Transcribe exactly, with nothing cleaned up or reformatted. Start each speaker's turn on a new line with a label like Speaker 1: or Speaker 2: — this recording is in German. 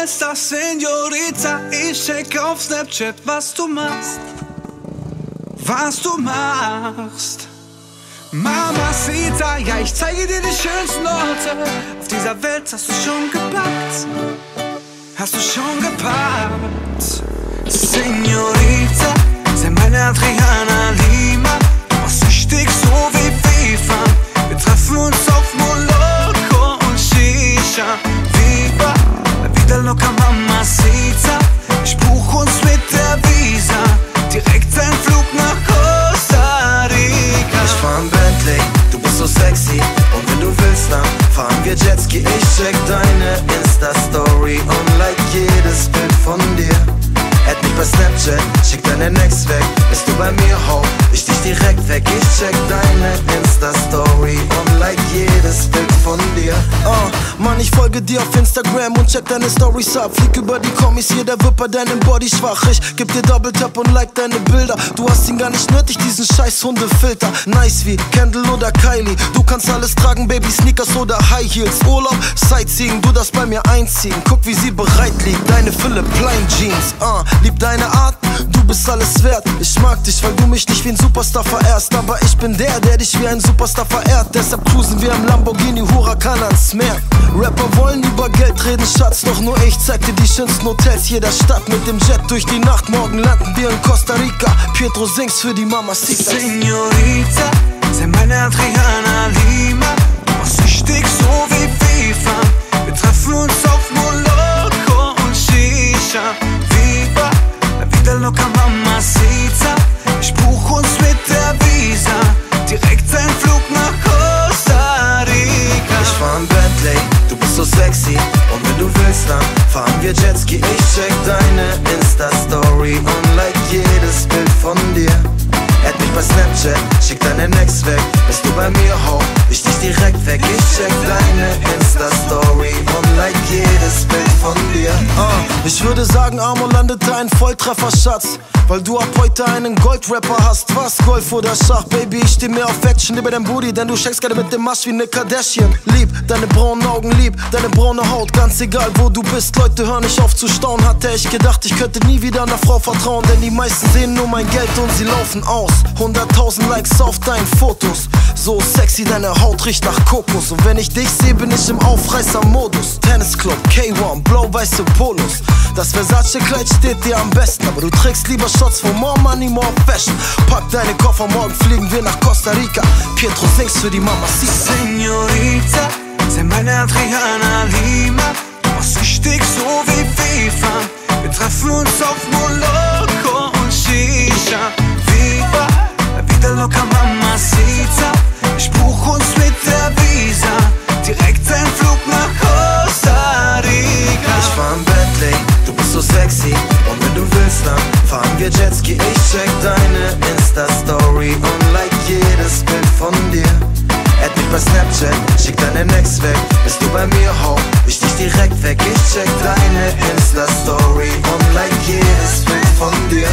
Speaker 1: esta Señorita. Ich check auf Snapchat, was du machst. Was du machst. Mamacita, ja, ich zeige dir die schönsten Orte auf dieser Welt. Hast du schon gepackt? Hast du schon gepackt? Señorita, sei meine Adriana Lima. Was süchtig so wie FIFA. Wir treffen uns auf Moloko und Shisha. Viva, la vida loca, Mamacita. Ich buch uns mit der Visa direkt ein Flug nach Costa Rica.
Speaker 2: Ich fahr ein Bentley, du bist so sexy. Und wenn du willst, dann fahren wir Jetski. Ich check deine Insta-Story und like jedes Bild von dir. Add mich bei Snapchat, schick deine Next weg. Bist du bei mir, ho, ich dich direkt weg. Ich check deine Insta-Story und like jedes Bild von dir.
Speaker 3: uh, Mann, ich folge dir auf Instagram und check deine Stories ab. Flieg über die Kommis, jeder wird bei deinem Body schwach. Ich geb dir Double Tap und like deine Bilder. Du hast ihn gar nicht nötig, diesen scheiß Hundefilter. Nice wie Kendall oder Kylie. Du kannst alles tragen, Baby, Sneakers oder High Heels. Urlaub, Sightseeing, du darfst bei mir einziehen. Guck, wie sie bereit liegt, deine Philipp Plein Jeans. uh, Lieb deine Art, du bist alles wert. Ich mag dich, weil du mich nicht wie ein Superstar verehrst. Aber ich bin der, der dich wie ein Superstar verehrt. Deshalb cruisen wir im Lamborghini Huracan ans Meer. Rapper wollen über Geld reden, Schatz. Doch nur ich zeig dir die schönsten Hotels jeder Stadt. Mit dem Jet durch die Nacht, morgen landen wir in Costa Rica. Pietro singst für die Mamacita.
Speaker 1: Señorita, sei meine Adriana Lima. Was süchtig so wie FIFA. Wir treffen uns auf Moloko und Shisha. Viva, la vida loca, Mamacita. Ich buch uns mit der Visa direkt ein Flug nach Costa Rica.
Speaker 2: Ich fahr ein Bentley, du bist so sexy. Und wenn du willst, dann fahren wir Jetski. Ich check deine Insta-Story und like jedes Bild von dir. Add mich bei Snapchat, schick deine Next weg. Bist du bei mir, ho, ich dich direkt weg. Ich check deine Insta-Story und like jedes Bild von dir.
Speaker 3: uh, Ich würde sagen, Amo landete ein Volltreffer, Schatz. Weil du ab heute einen Goldrapper hast. Was, Golf oder Schach, Baby, ich steh mehr auf Action über dein Booty. Denn du schenkst gerade mit dem Masch wie ne Kardashian. Lieb deine braunen Augen, lieb deine braune Haut. Ganz egal, wo du bist, Leute hören nicht auf zu staunen. Hatte ich gedacht, ich könnte nie wieder einer Frau vertrauen. Denn die meisten sehen nur mein Geld und sie laufen aus. hunderttausend Likes auf deinen Fotos. So sexy, deine Haut riecht nach Kokos. Und wenn ich dich seh, bin ich im Aufreißer-Modus. Tennisclub, K eins, blau-weiße Polos. Das Versace-Kleid steht dir am besten. Aber du trägst lieber Shots for more money, more fashion. Pack deine Koffer, morgen fliegen wir nach Costa Rica. Pietro singst für die Mamacita.
Speaker 1: Señorita, sei meine Adriana Lima. Was süchtig so wie FIFA. Wir treffen uns auf Moloko und Shisha. Viva, la vida loca, Mamacita. Ich buch uns mit der Visa direkt ein Flug nach Costa Rica.
Speaker 2: Ich fahr ein Bentley, du bist so sexy. Und wenn du willst, dann fahren wir Jetski. Ich check deine Insta-Story und like jedes Bild von dir. Add mich bei Snapchat, schick deine Next weg. Bist du bei mir, ho, ich dich direkt weg. Ich check deine Insta-Story und like jedes Bild von dir.